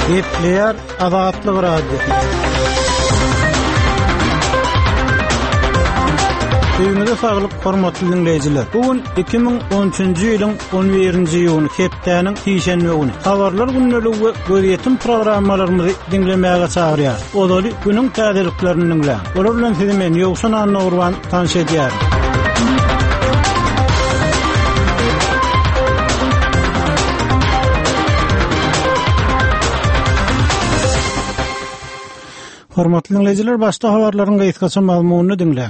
Gepler Azatlyk Radio. Düýmede saglyk hormatly dinleýijiler. Bugün 2013-nji ýylyň 11-nji ýylyň hepdäniň şeýşenbe güni. Habarlar günnäli we göýetim programmalarymyzy dinlemäge çagyrýar. Olaly günüň täzeliklerini dinleýär. Olar bilen sizi men Ýowşan Annurwan tanış edýär. Hormatly dinleýijiler, başda habarlaryň gaýtgaça maglumatyny dinleýär.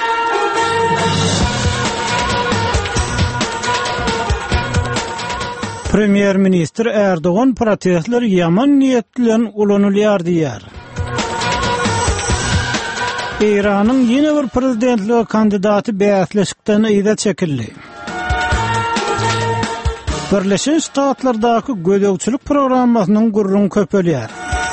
Premier Minister Erdoğan protestler yaman niýetlen ulanylýar diýär. İran'ın ýene bir prezidentliğe kandidaty bäsleşikden ýa-da çekildi. Birleşen Ştatlardaky gödökçülük programmasynyň gurrun köpelýär.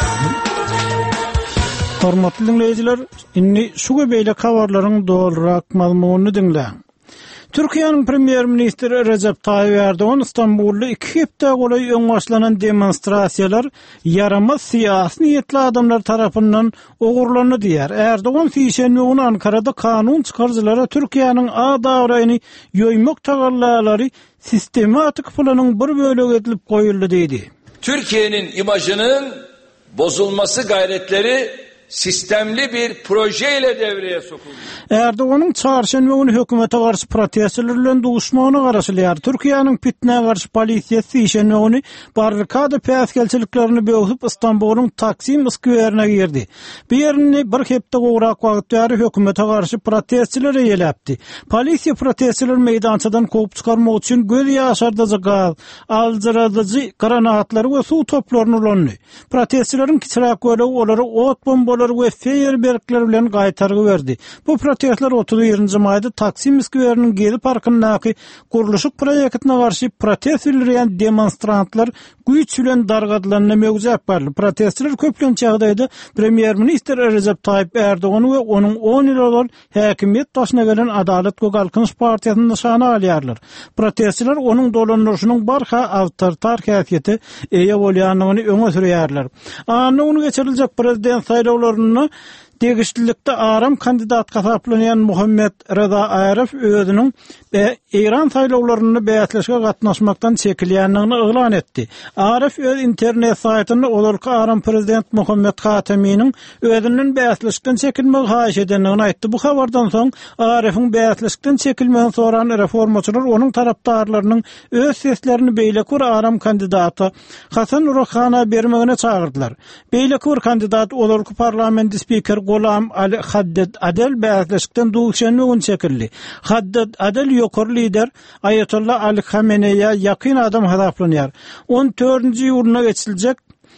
Hormatly dinleýijiler, inni şu beýle habarlaryň dolrak maglumatyny dinleýär. Türkiýanyň Premier Ministri Recep Tayyip Erdoğan İstanbulda 2 hepde golay öňbaşlanan demonstrasiýalar yaramaz siýasy niýetli adamlar tarapyndan ogurlany diýär. Erdoğan şeýşenbe güni Ankarada kanun çykarjylara Türkiýanyň A dawraýyny ýoýmak tagallary sistematik planyň bir bölegi edilip goýuldy diýdi. Türkiye'nin imajının bozulması gayretleri sistemli bir projeyle devreye sokuldu. Erdoğan'ın çarşamba günü hökümete karşı protestlerle duşmanyna garaşylýar. Türkiýanyň pitnäge karşı polisiýa şeýşenbe günü barrikada päsgelçiliklerini böwüp İstanbulyň Taksim skwerine girdi. Bu ýerini bir hepde gowrak wagt ýary hökümete karşı protestçiler ýelepdi. Polisiýa protestçiler meýdançadan kopup çykarmak üçin göz ýaşardyjy gaz, aldyradyjy granatlary we suw toplaryny ulandy. Protestçilerin kiçirak bölegi olary ot bombalary we feýerwerkler bilen gaýtargy berdi. Bu protestler 30 maýda Taksim skweriniň Gezi parkyndaky guruluşyk proýektine garşy protest bildirýän demonstrantlar güýç bilen dargadylanyna mögüzäp bardy. Protestler köplen çagdaýda Premier Minister Recep Tayyip Erdoğan we onuň 10 ýyl bolan häkimiýet başyna gelen Adalet we Galkynyş partiýasyny nişana alýarlar. Protestler onuň dolanýarynyň barha awtoritar häsiýeti eýe bolýanyny öňe sürýärler. Anyny geçiriljek prezident saýlawlaryny Degişlilikde aram kandidat hasaplanýan Muhammed Reza Arif özüniň İran saýlawlaryny bäsleşige gatnaşmakdan çekilýändigini elan etdi. Arif öz internet saýtyny olarky aram prezident Muhammed Hateminiň özüniň bäsleşikden çekilmegi haýyş edendigini aýtdy. Bu habardan soň Arif'iň bäsleşikden çekilmegini soran reformaçylar onuň tarapdarlarynyň öz seslerini beýlekur aram kandidaty Hasan Rouhani bermegine çagyrdylar. Beýlekur kandidat olarky parlamenti spiker Golam Ali Haddad Adel bäsleşikden duşenme gün çekildi. Haddad Adel ýokary lider Ayatollah Ali Khamenei'ye yakın adam hasaplanýar. 14-nji ýuruna geçiljek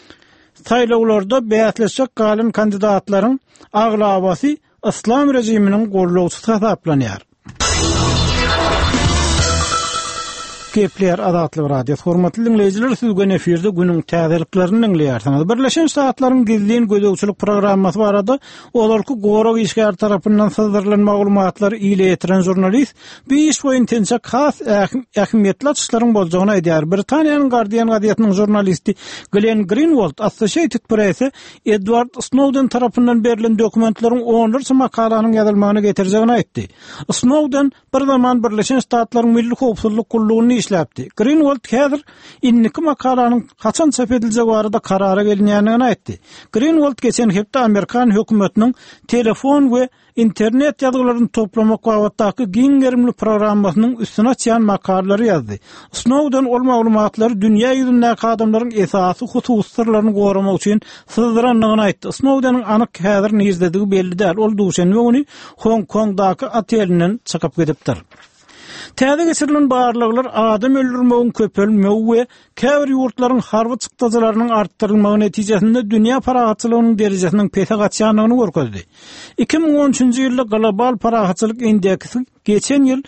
saýlawlarda bäsleşik galan kandidatlaryň aglabasy İslam rejiminiň gorlawçysy hasaplanýar. Gepler Azatlyk Radio. Hormatly dinleýijiler, siz gün efirde günüň täzeliklerini dinleýärsiňiz. Birleşen Ştatlaryň gizlin gödökçülük programmasy barada olarky gorag işgär tarapyndan syzdyrılan maglumatlary ile ýetiren jurnalist bu iş boýunça has ähmiýetli açyklaryň boljagyny aýdýar. Britaniýanyň Guardian gazetynyň jurnalisti Glenn Greenwald Associated Press'e Edward Snowden tarapyndan berilen dokumentleriň 10 makalanyň ýazylmagyny getirjegini aýtdy. Snowden bir zaman Birleşen Ştatlaryň Milli Howpsuzlyk Gullugyny işläpdi. Greenwald häzir inniki makalanyň kaçan çap ediljegi barada karara gelinýändigini aýtdy. Greenwald geçen hepde Amerikan hökümetiniň telefon we internet ýazgylaryny toplamak wagtyndaky giňerimli programmasynyň üstüne çyan makalary ýazdy. Snowden ol maglumatlary dünýä ýüzündäki adamlaryň esasy husus sırlaryny goramak üçin syzdyranlygyny aýtdy. Snowden'ň anyk häzir näzedigi belli däl. Ol duşenme güni Hong Kongdaky otelinden çykyp gidipdir. Täze geçirilen barlyklar adam öldürmegin köpelmegi we käbir ýurtlaryň harby çykdajarynyň artdyrylmagy netijesinde dünýä paragatçylygynyň derejesiniň pete gaçýanyny görkezdi. 2013-nji ýylda global paragatçylyk indeksi geçen ýyl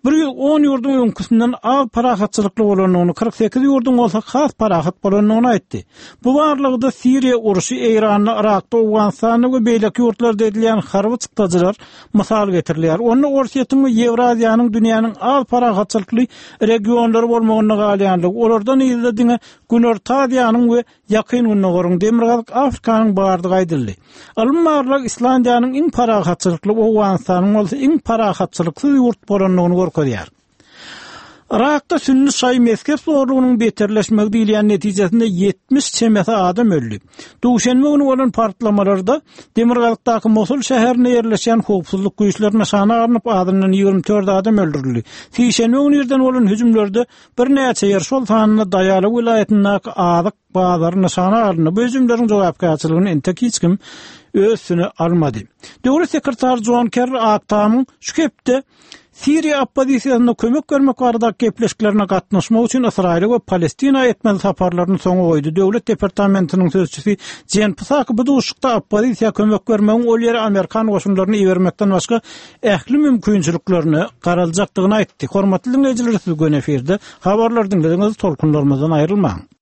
Bir ýyl 10 ýurdun öňküsinden az parahatçylykly bolanyny, 48 ýurdun bolsa has parahat bolanyny aýtdy. Bu barlygy da Siriýa uruşy, Eýranyň Irakda, Awganistanyň we beýleki ýurtlarda edilen harby çykdyjylar mysal getirilýär. Onu Orsiýetiň we Ewraziýanyň dünýäniň az parahatçylykly regionlary bolmagyny galýanlygy, olardan ýyldyňa Günorta Aziýanyň we ýakyn Günnogorun Demirgazyk Afrikanyň bardygy aýdyldy. Almanlar İslandiýanyň iň parahatçylykly, Awganistanyň bolsa iň parahatçylykly ýurt bolanyny görkezýär. Irakda sünni şaý mezhep sorlugynyň beterleşmegi diýilýän netijesinde 70 çemete adam öldü. Duşanbe günü bolan partlamalarda Demirgazykdaky Mosul şäherine ýerleşen howpsuzlyk güýçlerine şana arnyp adamdan 24 adam öldürildi. Şeýşenbe günü ýerden bolan hüjümlerde bir näçe ýer şol sanyna daýaly vilayetindäki azyk bazaryna şana arnyp özümleriň jogapkärçylygyny entek hiç kim özüne almady. Döwlet sekretary John Kerry Aktamyň şu kepde Siriýa oppozisiýasyna kömek bermek baradaky gepleşiklerine gatnaşmak üçin Israil we Palestina etmeli saparlaryny soňa goýdy. Döwlet departamentiniň sözçüsi Jen Psaki bu duşukda oppozisiýa kömek bermegiň ol ýere Amerikan goşunlaryny iýermekden başga ähli mümkinçiliklerini garaljakdygyny aýtdy. Hormatly dinleýijiler, siz göneferde habarlar dinlediňiz, tolkunlarymyzdan aýrylmaň.